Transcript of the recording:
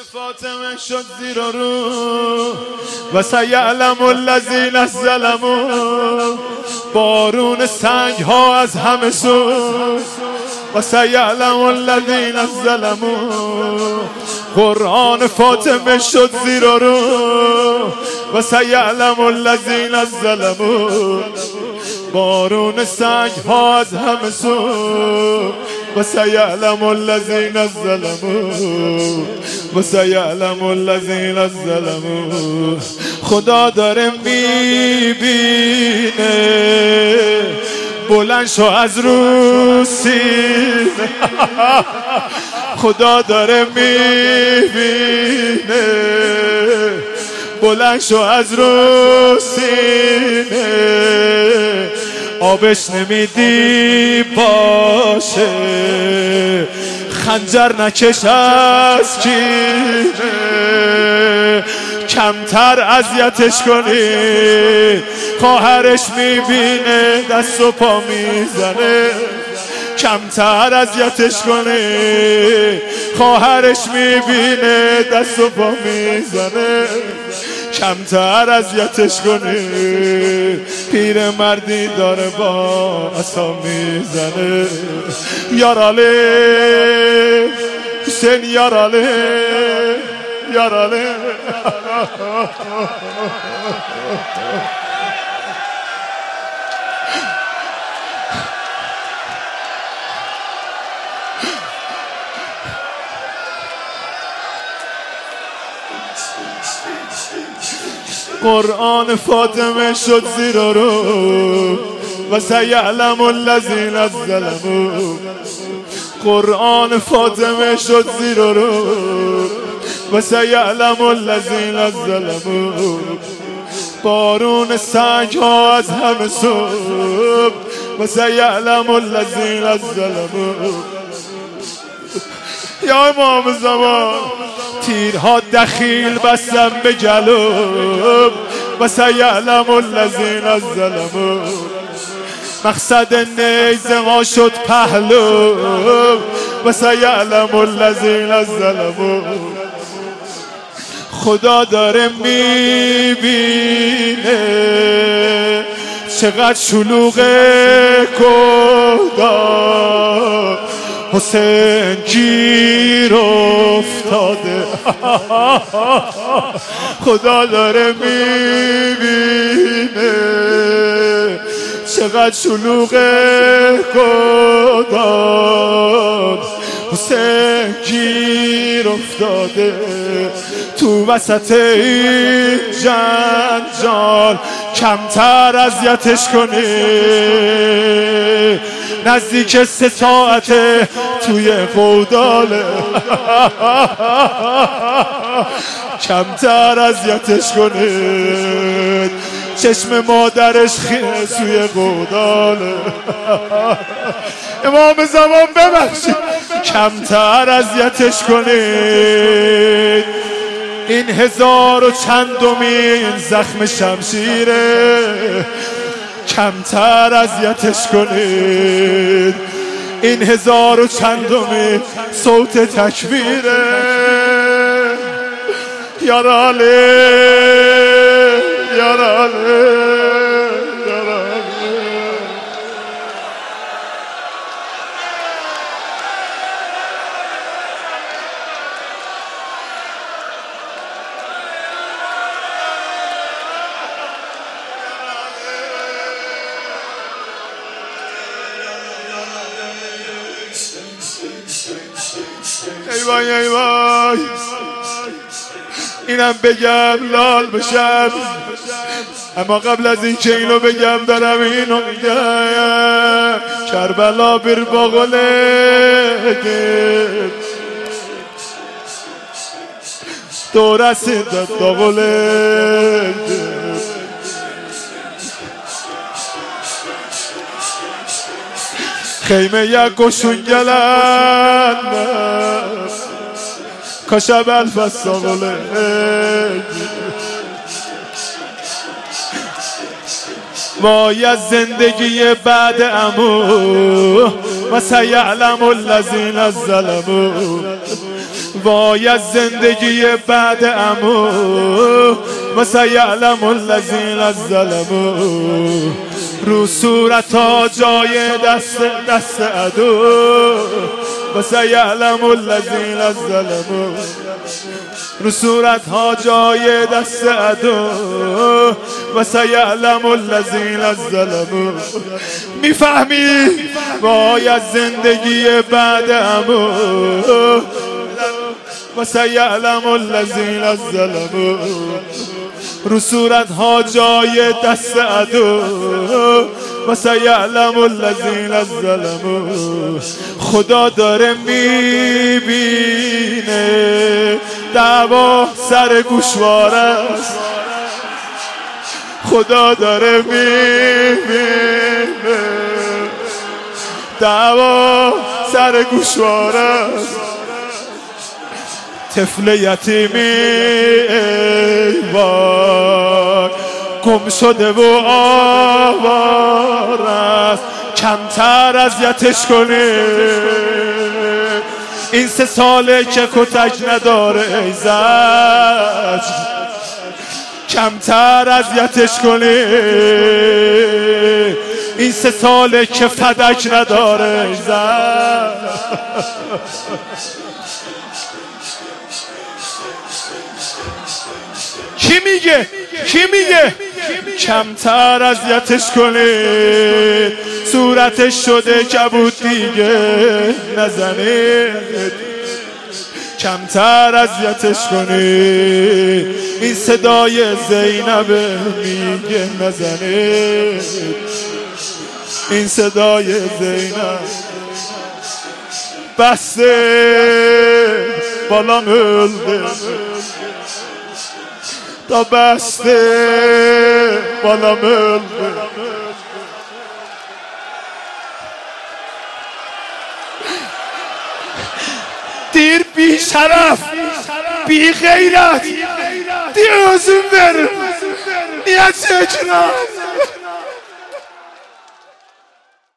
فاطمه شد زیر و رو و سیعلم الذین ظلموا، بارون سنگ ها از همه سو و سیعلم الذین ظلموا. قرآن فاطمه شد زیر و رو و سیعلم الذین ظلموا، بارون سنگ ها از همه سو و سیعلم الذین ظلموا و سیعلم الذین ظلموا. خدا داره میبینه، بلند شو از رو سینه. خدا داره میبینه، بلند شو از رو سینه. آبش نمیدی باشه، خنجر نکش از کینه. کمتر اذیتش کنی، خواهرش میبینه دست و پا میزنه. کمتر اذیتش کنی، خواهرش میبینه دست و پا میزنه. کمتر اذیتش کنی، پیر مردی داره با عصا میزنه. یاراله حسین، یاراله یاراله. قرآن فاطمه شد زیر و رو و سیعلم الذین ظلموا. قرآن فاطمه شد زیر و رو و سیعلم الذین ظلموا. بارون سنگ ها از همه سو و سیعلم الذین ظلموا. یا امام زمان، تیرها دخیل بستم به جلوم و سیعلم الذین ظلموا. مقصد نیزه ما شد پهلو و سیعلم الذین ظلموا. خدا داره میبینه چقدر شلوغه کهدار. حسین گیر افتاده. خدا داره میبینه چقدر شلوغه کدام. حسین گیر افتاده تو وسط این جنجال. کمتر اذیتش کنی، نزدیک 3 ساعته توی قوداله. کمتر اذیتش کنید، چشم مادرش خیره سوی قوداله. امام زمان ببخشید، کمتر اذیتش کنید. این 1000 و چندمین زخم شمشیره. کمتر اذیتش کنید. این 1000 و چندمین صوت تکبیره. یاراله یاراله ای وای ای وای. اینم بگم لال بشم، اما قبل از این که اینو بگم دارم اینو میگم. کربلا بر باقله دورسی داد داغله. خیمه یک گوشون گلن کاشب الفستاغله. وای از زندگی بعد عمو و سیعلم الذین ظلموا. وای از زندگی بعد عمو و سیعلم الذین ظلموا رو صورت ها جای دست عدو و سیعلم الذین ظلموا رو صورت ها جای دست عدو و سیعلم الذین ظلموا. میفهمی وای از زندگی بعد عمو و سیعلم الذین ظلموا رو صورت ها جای دست عدو و سیعلم الذین ظلموا. خدا داره میبینه دعوا سر گوشواره است، خدا داره میبینه دعوا سر گوشواره است. طفل یتیمی ای وای گم شده و آوار است، کمتر اذیتش کنی این 3 ساله که کتک نداره ای زج، کمتر اذیتش کنی این 3 ساله که فدک نداره ای زج. کی میگه کمتر اذیتش کنید، صورتش شده کبود دیگه نزنید، کمتر اذیتش کنید این صدای زینب میگه نزنید، این صدای زینب بسته بالا ملده تا بسته بالا ملده. دیر بی شرف بی غیرت دیر ازون بر نیت چکنم